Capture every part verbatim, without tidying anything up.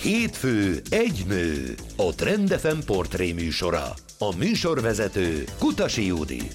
Hétfő egy nő, a Trend ef em portré műsora. A műsorvezető Kutasi Judit.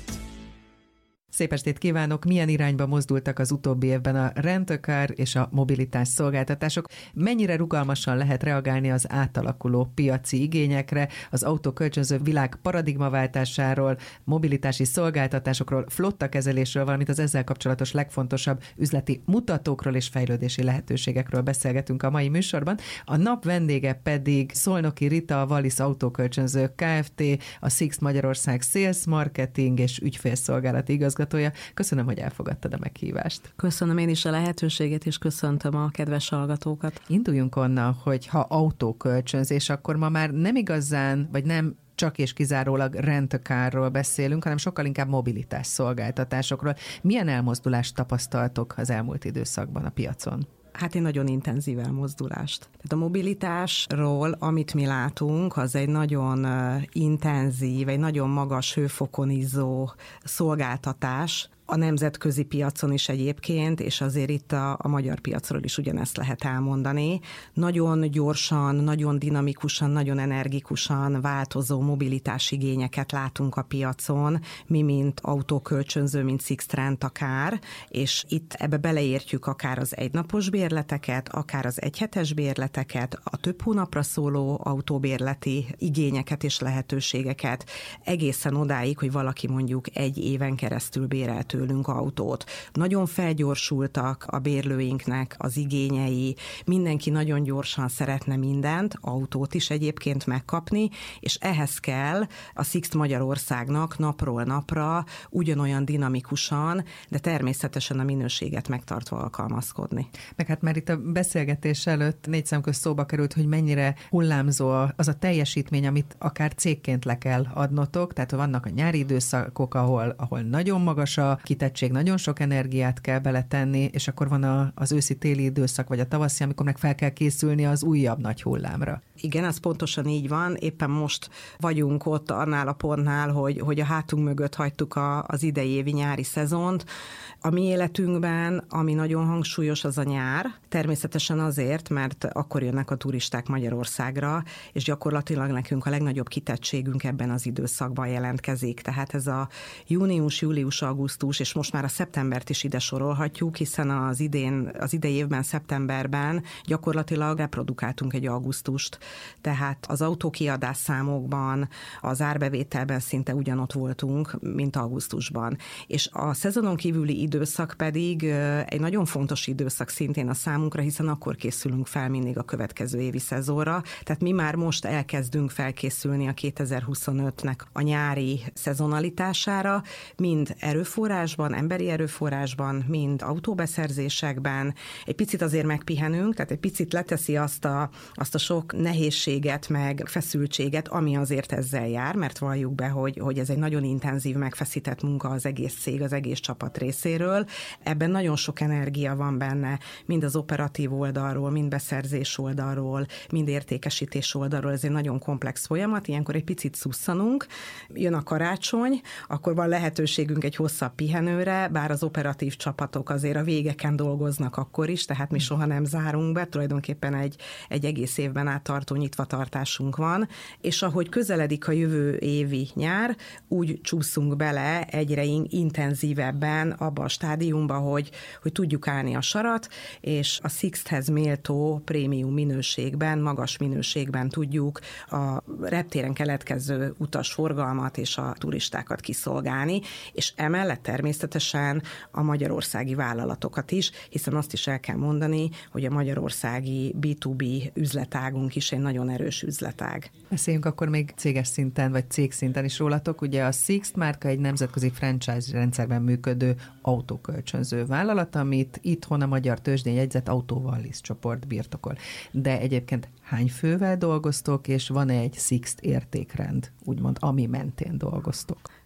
Szép estét kívánok! Milyen irányba mozdultak az utóbbi évben a rent-a-car és a mobilitás szolgáltatások? Mennyire rugalmasan lehet reagálni az átalakuló piaci igényekre, az autókölcsönző világ paradigmaváltásáról, mobilitási szolgáltatásokról, flottakezelésről, valamint az ezzel kapcsolatos legfontosabb üzleti mutatókról és fejlődési lehetőségekről beszélgetünk a mai műsorban. A nap vendége pedig Szolnoki Rita, a Wallis Autókölcsönző Kft., a Sixt Magyarország Sales Marketing és ügyfélszolgálati igazgatója. Köszönöm, hogy elfogadtad a meghívást. Köszönöm én is a lehetőséget, és köszöntöm a kedves hallgatókat. Induljunk onnan, hogy ha autókölcsönzés, akkor ma már nem igazán, vagy nem csak és kizárólag rent-a-carról beszélünk, hanem sokkal inkább mobilitás szolgáltatásokról. Milyen elmozdulást tapasztaltok az elmúlt időszakban a piacon? Hát én nagyon intenzív elmozdulást. Tehát a mobilitásról, amit mi látunk, az egy nagyon intenzív, egy nagyon magas hőfokon izzó szolgáltatás, a nemzetközi piacon is egyébként, és azért itt a, a magyar piacról is ugyanezt lehet elmondani. Nagyon gyorsan, nagyon dinamikusan, nagyon energikusan változó mobilitás igényeket látunk a piacon, mi, mint autókölcsönző, mint Sixt Rent-a-car, és itt ebbe beleértjük akár az egynapos bérleteket, akár az egyhetes bérleteket, a több hónapra szóló autóbérleti igényeket és lehetőségeket, egészen odáig, hogy valaki mondjuk egy éven keresztül bérelt tőlünk autót. Nagyon felgyorsultak a bérlőinknek az igényei, mindenki nagyon gyorsan szeretne mindent, autót is egyébként megkapni, és ehhez kell a Sixt Magyarországnak napról napra ugyanolyan dinamikusan, de természetesen a minőséget megtartva alkalmazkodni. Meg hát már itt a beszélgetés előtt négy szem közt szóba került, hogy mennyire hullámzó az a teljesítmény, amit akár cégként le kell adnotok, tehát vannak a nyári időszakok, ahol, ahol nagyon magas a kitettség, nagyon sok energiát kell beletenni, és akkor van a, az őszi-téli időszak, vagy a tavaszi, amikor meg fel kell készülni az újabb nagy hullámra. Igen, ez pontosan így van. Éppen most vagyunk ott annál a pontnál, hogy, hogy a hátunk mögött hagytuk a, az idei évi nyári szezont. A mi életünkben, ami nagyon hangsúlyos, az a nyár. Természetesen azért, mert akkor jönnek a turisták Magyarországra, és gyakorlatilag nekünk a legnagyobb kitettségünk ebben az időszakban jelentkezik. Tehát ez a június, július, augusztus, és most már a szeptembert is ide sorolhatjuk, hiszen az idén, az idei évben, szeptemberben gyakorlatilag reprodukáltunk egy augusztust. Tehát az autókiadás számokban, az árbevételben szinte ugyanott voltunk, mint augusztusban. És a szezonon kívüli időszak pedig egy nagyon fontos időszak szintén a számunkra, hiszen akkor készülünk fel mindig a következő évi szezonra. Tehát mi már most elkezdünk felkészülni a kétezer-huszonötnek a nyári szezonalitására, mind erőforrásban, emberi erőforrásban, mind autóbeszerzésekben. Egy picit azért megpihenünk, tehát egy picit leteszi azt a, azt a sok nehézséget, meg feszültséget, ami azért ezzel jár, mert valljuk be, hogy, hogy ez egy nagyon intenzív, megfeszített munka az egész cég, az egész csapat részéről. Ebben nagyon sok energia van benne, mind az operatív oldalról, mind beszerzés oldalról, mind értékesítés oldalról. Ez egy nagyon komplex folyamat, ilyenkor egy picit szusszanunk, jön a karácsony, akkor van lehetőségünk egy hosszabb pihenőre, bár az operatív csapatok azért a végeken dolgoznak akkor is, tehát mi soha nem zárunk be, tulajdonképpen egy, egy egész évben át tartó nyitvatartásunk van, és ahogy közeledik a jövő évi nyár, úgy csúszunk bele egyre intenzívebben abba a stádiumba, hogy, hogy tudjuk állni a sarat, és a Sixthez méltó prémium minőségben, magas minőségben tudjuk a reptéren keletkező utasforgalmat és a turistákat kiszolgálni, és emellett természetesen a magyarországi vállalatokat is, hiszen azt is el kell mondani, hogy a magyarországi bé kettő bé üzletágunk is egy nagyon erős üzletág. Beszéljünk akkor még céges szinten, vagy cégszinten is rólatok. Ugye a Sixt márka egy nemzetközi franchise rendszerben működő autókölcsönző vállalat, amit itthon a magyar tőzsdén jegyzett Auto Wallis csoport birtokol. De egyébként hány fővel dolgoztok, és van-e egy Sixt értékrend, úgymond, ami mentén dolgoztok?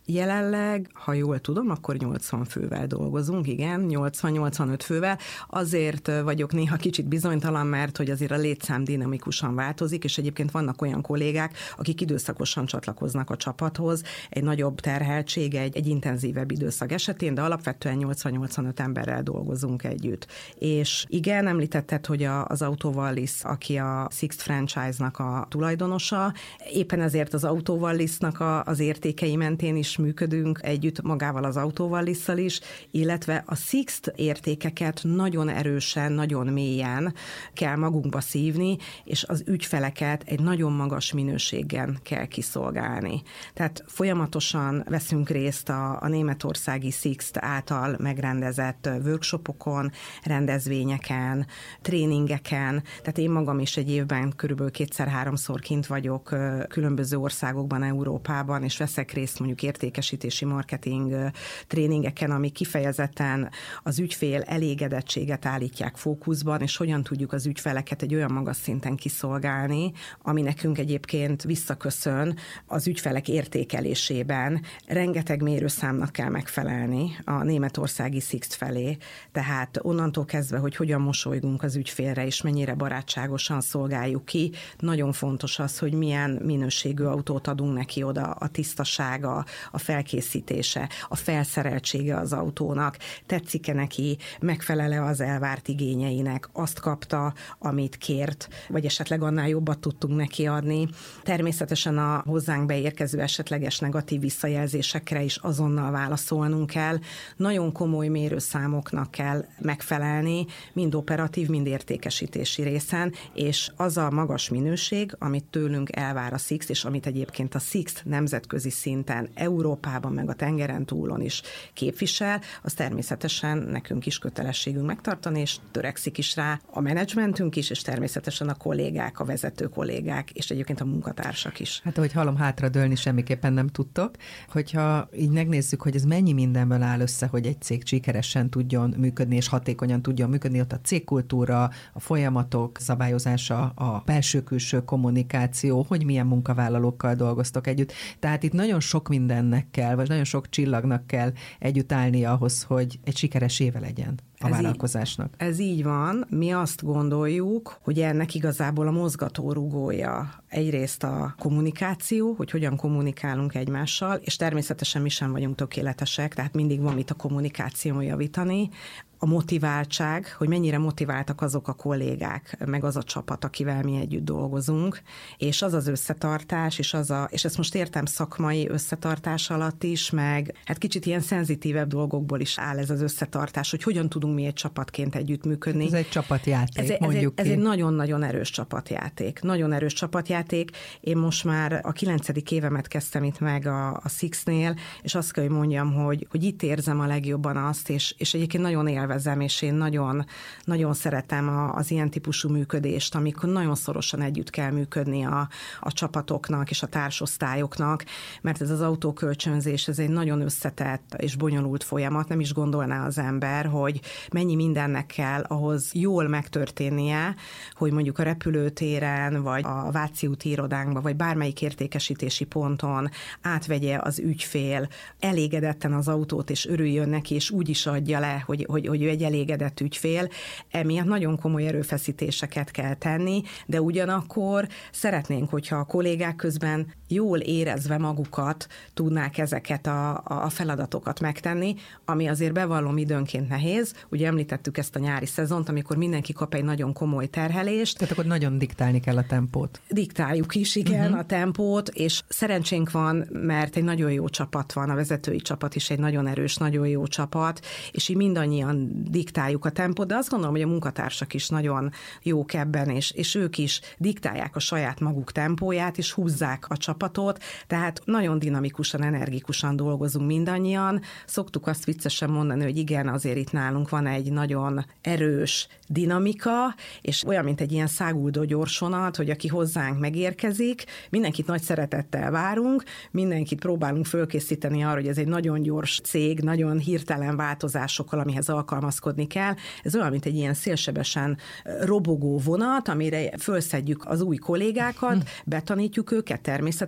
Jelenleg, ha jól tudom, akkor nyolcvan fővel dolgozunk, igen, nyolcvan-nyolcvanöt fővel. Azért vagyok néha kicsit bizonytalan, mert hogy azért a létszám dinamikusan változik, és egyébként vannak olyan kollégák, akik időszakosan csatlakoznak a csapathoz, egy nagyobb terheltség, egy, egy intenzívebb időszak esetén, de alapvetően nyolcvan-nyolcvanöt emberrel dolgozunk együtt. És igen, említetted, hogy a, az Autovallis, aki a Sixt franchise-nak a tulajdonosa, éppen ezért az Autovallisnak a, az értékei mentén is működünk együtt magával az Autovallissal is, illetve a Sixt értékeket nagyon erősen, nagyon mélyen kell magunkba szívni, és az ügyfeleket egy nagyon magas minőségen kell kiszolgálni. Tehát folyamatosan veszünk részt a, a németországi Sixt által megrendezett workshopokon, rendezvényeken, tréningeken, tehát én magam is egy évben körülbelül kétszer-háromszor kint vagyok különböző országokban, Európában, és veszek részt mondjuk értékesítési marketing tréningeken, ami kifejezetten az ügyfél elégedettséget állítják fókuszban, és hogyan tudjuk az ügyfeleket egy olyan magas szinten kiszolgálni, ami nekünk egyébként visszaköszön az ügyfelek értékelésében. Rengeteg mérőszámnak kell megfelelni a németországi Sixt felé, tehát onnantól kezdve, hogy hogyan mosolygunk az ügyfélre, és mennyire barátságosan szolgáljuk ki, nagyon fontos az, hogy milyen minőségű autót adunk neki oda, a tisztasága, a felkészítése, a felszereltsége az autónak, tetszik-e neki, megfelel-e az elvárt igényeinek, azt kapta, amit kért, vagy esetleg annál jobbat tudtunk neki adni. Természetesen a hozzánk beérkező esetleges negatív visszajelzésekre is azonnal válaszolnunk kell. Nagyon komoly mérőszámoknak kell megfelelni, mind operatív, mind értékesítési részen, és az a magas minőség, amit tőlünk elvár a Sixt, és amit egyébként a Sixt nemzetközi szinten, Európában, meg a tengeren túlon is képvisel, az természetesen nekünk is kötelességünk megtartani, és törekszik is rá a menedzsmentünk is, és természetesen a kollégák, a vezető kollégák, és egyébként a munkatársak is. Hát ahogy hallom, hátradőlni semmiképpen nem tudtok. Hogyha így megnézzük, hogy ez mennyi mindenből áll össze, hogy egy cég sikeresen tudjon működni, és hatékonyan tudjon működni, ott a cégkultúra, a folyamatok szabályozása, a belső-külső kommunikáció, hogy milyen munkavállalókkal dolgoztok együtt. Tehát itt nagyon sok mindennek kell, vagy nagyon sok csillagnak kell együtt állni ahhoz, hogy egy sikeres éve legyen a ez vállalkozásnak. Így, ez így van. Mi azt gondoljuk, hogy ennek igazából a mozgatórugója egyrészt a kommunikáció, hogy hogyan kommunikálunk egymással, és természetesen mi sem vagyunk tökéletesek, tehát mindig van mit a kommunikáción javítani. A motiváltság, hogy mennyire motiváltak azok a kollégák, meg az a csapat, akivel mi együtt dolgozunk, és az az összetartás, és, az a, és ezt most értem szakmai összetartás alatt is, meg hát kicsit ilyen szenzitívebb dolgokból is áll ez az összetartás, hogy hogyan tudunk mi egy csapatként együttműködni. Ez egy csapatjáték, ez, mondjuk ez, ki. Ez egy nagyon-nagyon erős csapatjáték. Nagyon erős csapatjáték. Én most már a kilencedik évemet kezdtem itt meg a, a Sixtnél, és azt kell, hogy mondjam, hogy, hogy itt érzem a legjobban azt, és, és egyébként nagyon élvezem, és én nagyon, nagyon szeretem a, az ilyen típusú működést, amikor nagyon szorosan együtt kell működni a, a csapatoknak és a társosztályoknak, mert ez az autókölcsönzés, ez egy nagyon összetett és bonyolult folyamat, nem is gondolná az ember, hogy mennyi mindennek kell ahhoz jól megtörténnie, hogy mondjuk a repülőtéren, vagy a Váci úti irodánkban, vagy bármelyik értékesítési ponton átvegye az ügyfél elégedetten az autót, és örüljön neki, és úgy is adja le, hogy, hogy, hogy ő egy elégedett ügyfél. Emiatt nagyon komoly erőfeszítéseket kell tenni, de ugyanakkor szeretnénk, hogyha a kollégák közben jól érezve magukat tudnák ezeket a, a feladatokat megtenni, ami azért bevallom időnként nehéz. Ugye említettük ezt a nyári szezont, amikor mindenki kap egy nagyon komoly terhelést. Tehát akkor nagyon diktálni kell a tempót. Diktáljuk is, igen, uh-huh. a tempót, és szerencsénk van, mert egy nagyon jó csapat van, a vezetői csapat is egy nagyon erős, nagyon jó csapat, és így mindannyian diktáljuk a tempót, de azt gondolom, hogy a munkatársak is nagyon jók ebben, és, és ők is diktálják a saját maguk tempóját, és húzzák a csapatot, tehát nagyon dinamikusan, energikusan dolgozunk mindannyian. Szoktuk azt viccesen mondani, hogy igen, azért itt nálunk van egy nagyon erős dinamika, és olyan, mint egy ilyen száguldó gyorsonat, hogy aki hozzánk megérkezik, mindenkit nagy szeretettel várunk, mindenkit próbálunk fölkészíteni arra, hogy ez egy nagyon gyors cég, nagyon hirtelen változásokkal, amihez alkalmazkodni kell. Ez olyan, mint egy ilyen szélsebesen robogó vonat, amire fölszedjük az új kollégákat, betanítjuk őket természetesen,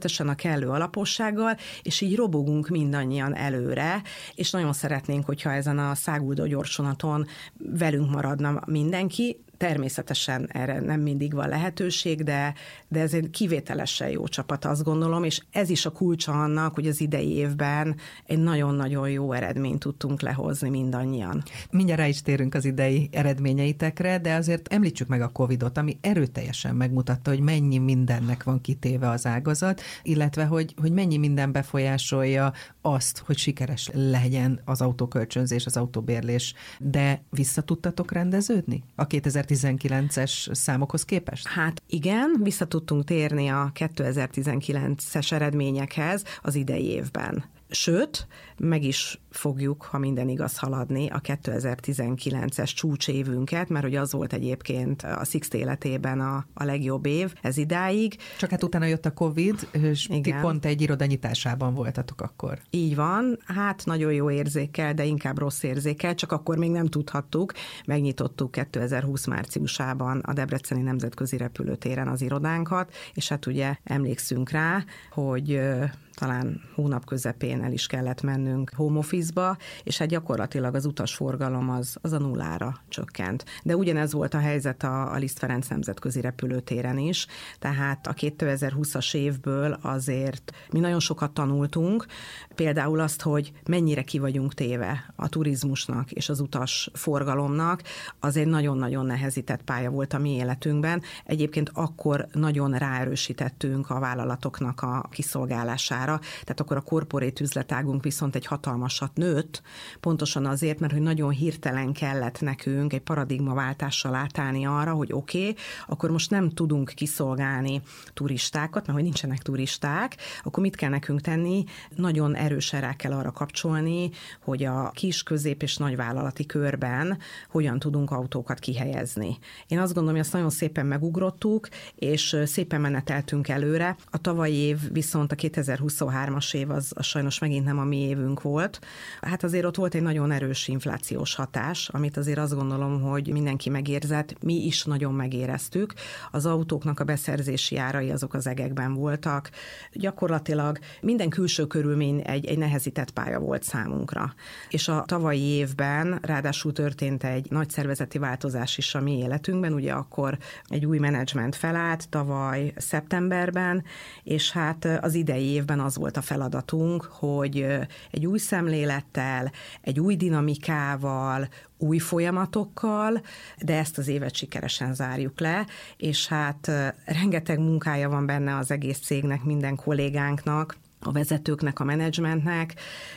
természetesen a kellő alapossággal, és így robogunk mindannyian előre, és nagyon szeretnénk, hogyha ezen a száguldó gyorsvonaton velünk maradna mindenki. Természetesen erre nem mindig van lehetőség, de, de ez egy kivételesen jó csapat, azt gondolom, és ez is a kulcsa annak, hogy az idei évben egy nagyon-nagyon jó eredményt tudtunk lehozni mindannyian. Mindjárt rá is térünk az idei eredményeitekre, de azért említsük meg a Covidot, ami erőteljesen megmutatta, hogy mennyi mindennek van kitéve az ágazat, illetve hogy, hogy mennyi minden befolyásolja azt, hogy sikeres legyen az autókölcsönzés, az autóbérlés. De vissza tudtatok rendeződni a kétezer-tizenkilences számokhoz képest? Hát igen, vissza tudtunk térni a kétezer-tizenkilences eredményekhez az idei évben. Sőt, meg is fogjuk, ha minden igaz, haladni a kétezer-tizenkilences csúcsévünket, mert hogy az volt egyébként a Sixt életében a, a legjobb év ez idáig. Csak hát utána jött a Covid, és igen. Ti pont egy irodanyitásában voltatok akkor. Így van, hát nagyon jó érzékkel, de inkább rossz érzékkel, csak akkor még nem tudhattuk. Megnyitottuk kétezer-húsz márciusában a Debreceni Nemzetközi Repülőtéren az irodánkat, és hát ugye emlékszünk rá, hogy talán hónap közepén el is kellett mennünk home office-ba, és hát gyakorlatilag az utasforgalom az, az a nullára csökkent. De ugyanez volt a helyzet a, a Liszt Ferenc Nemzetközi Repülőtéren is, tehát a kétezer-húszas évből azért mi nagyon sokat tanultunk, például azt, hogy mennyire ki vagyunk téve a turizmusnak és az utasforgalomnak, az egy nagyon-nagyon nehezített pálya volt a mi életünkben. Egyébként akkor nagyon ráerősítettünk a vállalatoknak a kiszolgálására, tehát akkor a korporét üzletágunk viszont egy hatalmasat nőtt, pontosan azért, mert hogy nagyon hirtelen kellett nekünk egy paradigmaváltással átállni arra, hogy oké, okay, akkor most nem tudunk kiszolgálni turistákat, mert hogy nincsenek turisták, akkor mit kell nekünk tenni? Nagyon erősen rá kell arra kapcsolni, hogy a kis, közép és nagy vállalati körben hogyan tudunk autókat kihelyezni. Én azt gondolom, hogy azt nagyon szépen megugrottuk, és szépen meneteltünk előre. A tavalyi év viszont a kétezer-huszonhármas év az, az sajnos megint nem a mi évünk volt. Hát azért ott volt egy nagyon erős inflációs hatás, amit azért azt gondolom, hogy mindenki megérzett, mi is nagyon megéreztük. Az autóknak a beszerzési árai azok az egekben voltak. Gyakorlatilag minden külső körülmény egy, egy nehezített pálya volt számunkra. És a tavalyi évben ráadásul történt egy nagy szervezeti változás is a mi életünkben, ugye akkor egy új menedzsment felállt tavaly szeptemberben, és hát az idei évben az volt a feladatunk, hogy egy új szemlélettel, egy új dinamikával, új folyamatokkal, de ezt az évet sikeresen zárjuk le, és hát rengeteg munkája van benne az egész cégnek, minden kollégánknak, a vezetőknek, a menedzsmentnek,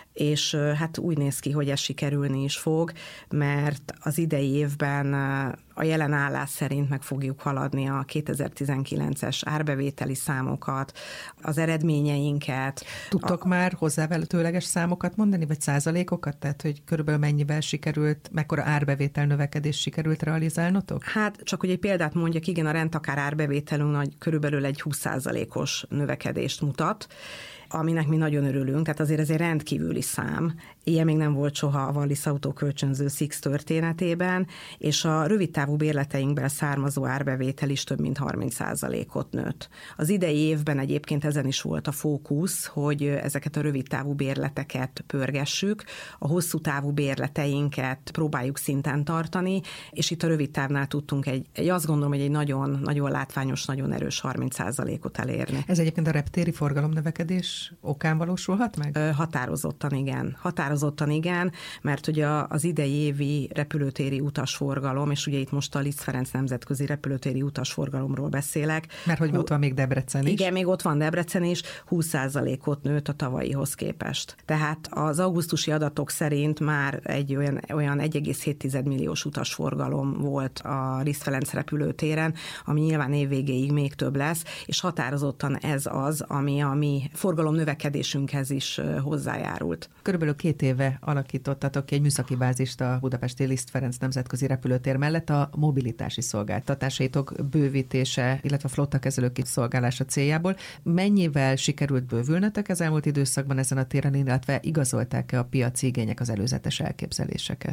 és hát úgy néz ki, hogy ez sikerülni is fog, mert az idei évben a jelen állás szerint meg fogjuk haladni a kétezer-tizenkilences árbevételi számokat, az eredményeinket. Tudtok a... már hozzávetőleges számokat mondani, vagy százalékokat? Tehát, hogy körülbelül mennyivel sikerült, mekkora árbevétel növekedés sikerült realizálnotok? Hát csak, hogy egy példát mondjak, igen, a rendtakár árbevételünk nagy, körülbelül egy húsz százalékos növekedést mutat, aminek mi nagyon örülünk, tehát azért ez egy rendkívüli szám. Ilyen még nem volt soha a Wallis autókölcsönző Sixt történetében, és a rövidtávú bérleteinkből származó árbevétel is több mint harminc százalékot nőtt. Az idei évben egyébként ezen is volt a fókusz, hogy ezeket a rövidtávú bérleteket pörgessük, a hosszú távú bérleteinket próbáljuk szinten tartani, és itt a rövidtávnál tudtunk egy, egy azt gondolom, hogy egy nagyon, nagyon látványos, nagyon erős harminc százalékot elérni. Ez egyébként a reptéri forgalomnövekedés okán valósulhat meg? Határozottan igen. Határozottan igen, mert ugye az idei évi repülőtéri utasforgalom, és ugye itt most a Liszt Ferenc Nemzetközi Repülőtéri utasforgalomról beszélek. Mert hogy ott van még Debrecen is. Igen, még ott van Debrecen is, húsz százalékot nőtt a tavalyihoz képest. Tehát az augusztusi adatok szerint már egy olyan, olyan egy egész hét milliós utasforgalom volt a Liszt Ferenc repülőtéren, ami nyilván évvégéig még több lesz, és határozottan ez az, ami a mi forgalom növekedésünkhez is hozzájárult. Körülbelül két éve alakítottatok ki egy műszaki bázist a budapesti Liszt Ferenc Nemzetközi Repülőtér mellett a mobilitási szolgáltatásaitok bővítése, illetve a flottakezelő kiszolgálása céljából. Mennyivel sikerült bővülnötök az elmúlt időszakban ezen a téren, illetve igazolták-e a piaci igények az előzetes elképzeléseket?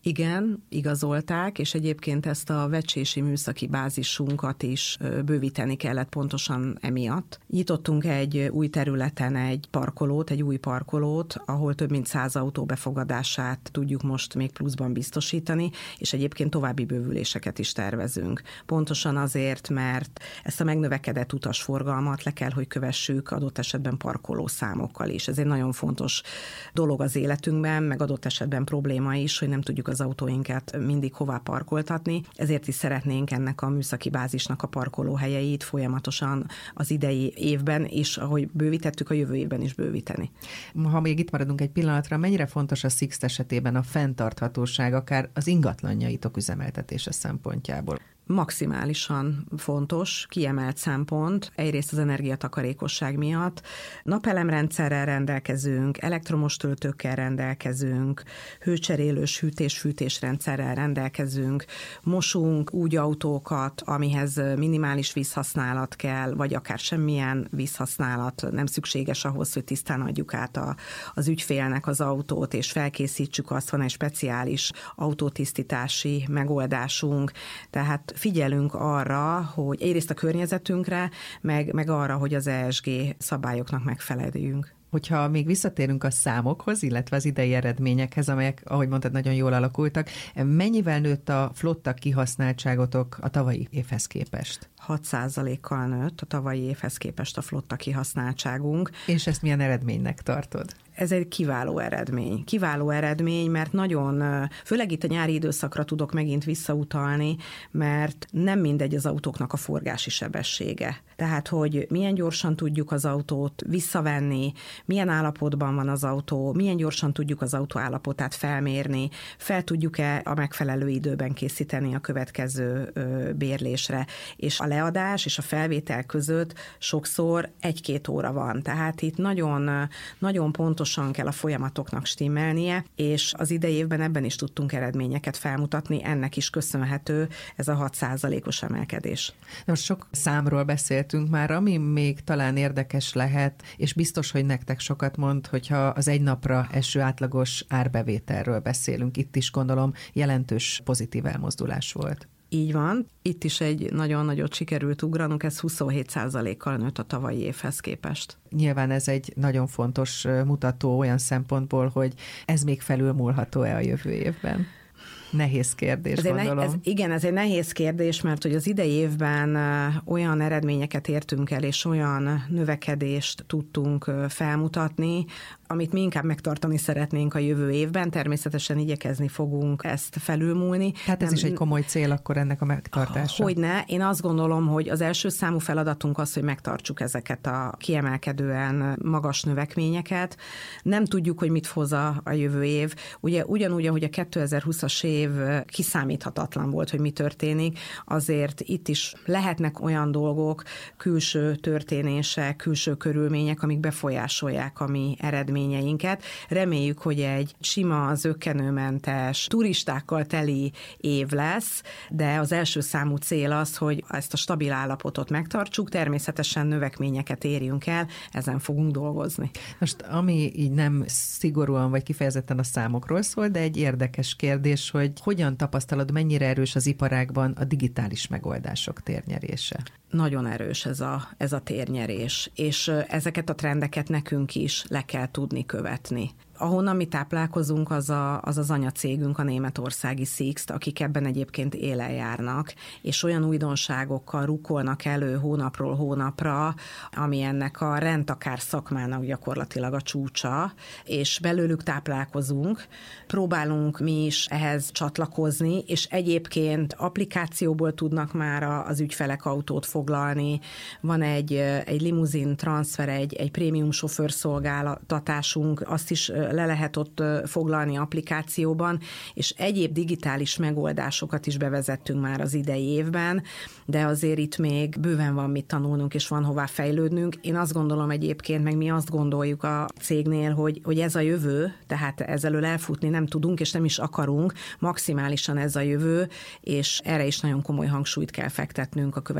Igen, igazolták, és egyébként ezt a vecsési műszaki bázisunkat is bővíteni kellett pontosan emiatt. Nyitottunk egy új területen egy parkolót, egy új parkolót, ahol több mint száz autó befogadását tudjuk most még pluszban biztosítani, és egyébként további bővüléseket is tervezünk. Pontosan azért, mert ezt a megnövekedett utasforgalmat le kell, hogy kövessük adott esetben parkolószámokkal is. Ez egy nagyon fontos dolog az életünkben, meg adott esetben probléma is, hogy nem tudjuk az autóinkat mindig hová parkoltatni, ezért is szeretnénk ennek a műszaki bázisnak a parkolóhelyeit folyamatosan az idei évben, és ahogy bővítettük, a jövő évben is bővíteni. Ha még itt maradunk egy pillanatra, mennyire fontos a Sixt esetében a fenntarthatóság, akár az ingatlanjaitok üzemeltetése szempontjából? Maximálisan fontos, kiemelt szempont, egyrészt az energiatakarékosság miatt. Napelemrendszerrel rendelkezünk, elektromos töltőkkel rendelkezünk, hőcserélős hűtés-fűtésrendszerrel rendelkezünk, mosunk úgy autókat, amihez minimális vízhasználat kell, vagy akár semmilyen vízhasználat nem szükséges ahhoz, hogy tisztán adjuk át a, az ügyfélnek az autót, és felkészítsük azt, van egy speciális autótisztítási megoldásunk, tehát figyelünk arra, hogy egyrészt a környezetünkre, meg, meg arra, hogy az E S G szabályoknak megfeleljünk. Hogyha még visszatérünk a számokhoz, illetve az idei eredményekhez, amelyek, ahogy mondtad, nagyon jól alakultak, mennyivel nőtt a flotta kihasználtságotok a tavalyi évhez képest? hat százalékkal nőtt a tavalyi évhez képest a flotta kihasználtságunk. És ezt milyen eredménynek tartod? Ez egy kiváló eredmény. Kiváló eredmény, mert nagyon, főleg itt a nyári időszakra tudok megint visszautalni, mert nem mindegy az autóknak a forgási sebessége. Tehát, hogy milyen gyorsan tudjuk az autót visszavenni, milyen állapotban van az autó, milyen gyorsan tudjuk az autó állapotát felmérni, fel tudjuk-e a megfelelő időben készíteni a következő bérlésre. És a leadás és a felvétel között sokszor egy-két óra van. Tehát itt nagyon, nagyon pontosan kell a folyamatoknak stimmelnie, és az idei évben ebben is tudtunk eredményeket felmutatni, ennek is köszönhető ez a hat százalékos emelkedés. Most sok számról beszéltünk már, ami még talán érdekes lehet, és biztos, hogy nektek sokat mond, hogyha az egy napra eső átlagos árbevételről beszélünk. Itt is gondolom jelentős pozitív elmozdulás volt. Így van. Itt is egy nagyon nagyot sikerült ugranunk, ez huszonhét százalékkal nőtt a tavalyi évhez képest. Nyilván ez egy nagyon fontos mutató olyan szempontból, hogy ez még felülmúlható-e a jövő évben? Nehéz kérdés, ez gondolom. Ne, ez, igen, ez egy nehéz kérdés, mert hogy az idei évben olyan eredményeket értünk el, és olyan növekedést tudtunk felmutatni, amit mi inkább megtartani szeretnénk a jövő évben, természetesen igyekezni fogunk ezt felülmúlni. Tehát ez Nem, is egy komoly cél akkor ennek a megtartása? Hogyne. Én azt gondolom, hogy az első számú feladatunk az, hogy megtartsuk ezeket a kiemelkedően magas növekményeket. Nem tudjuk, hogy mit hoz a, a jövő év. Ugye ugyanúgy, ahogy a kétezer-húszas év kiszámíthatatlan volt, hogy mi történik, azért itt is lehetnek olyan dolgok, külső történések, külső körülmények, amik befolyásolják a mi eredményeinket. Reméljük, hogy egy sima, zökkenőmentes, turistákkal teli év lesz, de az első számú cél az, hogy ezt a stabil állapotot megtartsuk, természetesen növekményeket érjünk el, ezen fogunk dolgozni. Most ami így nem szigorúan vagy kifejezetten a számokról szól, de egy érdekes kérdés, hogy hogyan tapasztalod, mennyire erős az iparágban a digitális megoldások térnyerése? Nagyon erős ez a, ez a térnyerés, és ezeket a trendeket nekünk is le kell tudni követni. Ahonnan mi táplálkozunk, az, a, az az anyacégünk, a németországi Sixt, akik ebben egyébként élen járnak, és olyan újdonságokkal rukkolnak elő hónapról hónapra, ami ennek a rendtakár szakmának gyakorlatilag a csúcsa, és belőlük táplálkozunk, próbálunk mi is ehhez csatlakozni, és egyébként applikációból tudnak már az ügyfelek autót foglalni, van egy, egy limuzin transfer, egy, egy prémium sofőrszolgáltatásunk, azt is le lehet ott foglalni applikációban, és egyéb digitális megoldásokat is bevezettünk már az idei évben, de azért itt még bőven van mit tanulnunk, és van hová fejlődnünk. Én azt gondolom egyébként, meg mi azt gondoljuk a cégnél, hogy, hogy ez a jövő, tehát ezelől elfutni nem tudunk, és nem is akarunk, maximálisan ez a jövő, és erre is nagyon komoly hangsúlyt kell fektetnünk a következő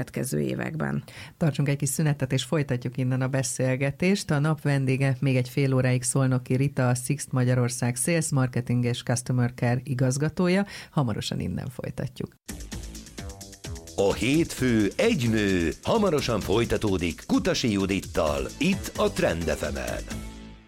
években. Tartsunk egy kis szünetet, és folytatjuk innen a beszélgetést. A nap vendége még egy fél óráig Szolnoki Rita, a Sixt Magyarország Sales Marketing és Customer Care igazgatója. Hamarosan innen folytatjuk. A hétfő egy nő hamarosan folytatódik Kutasi Judittal, itt a Trend ef emen.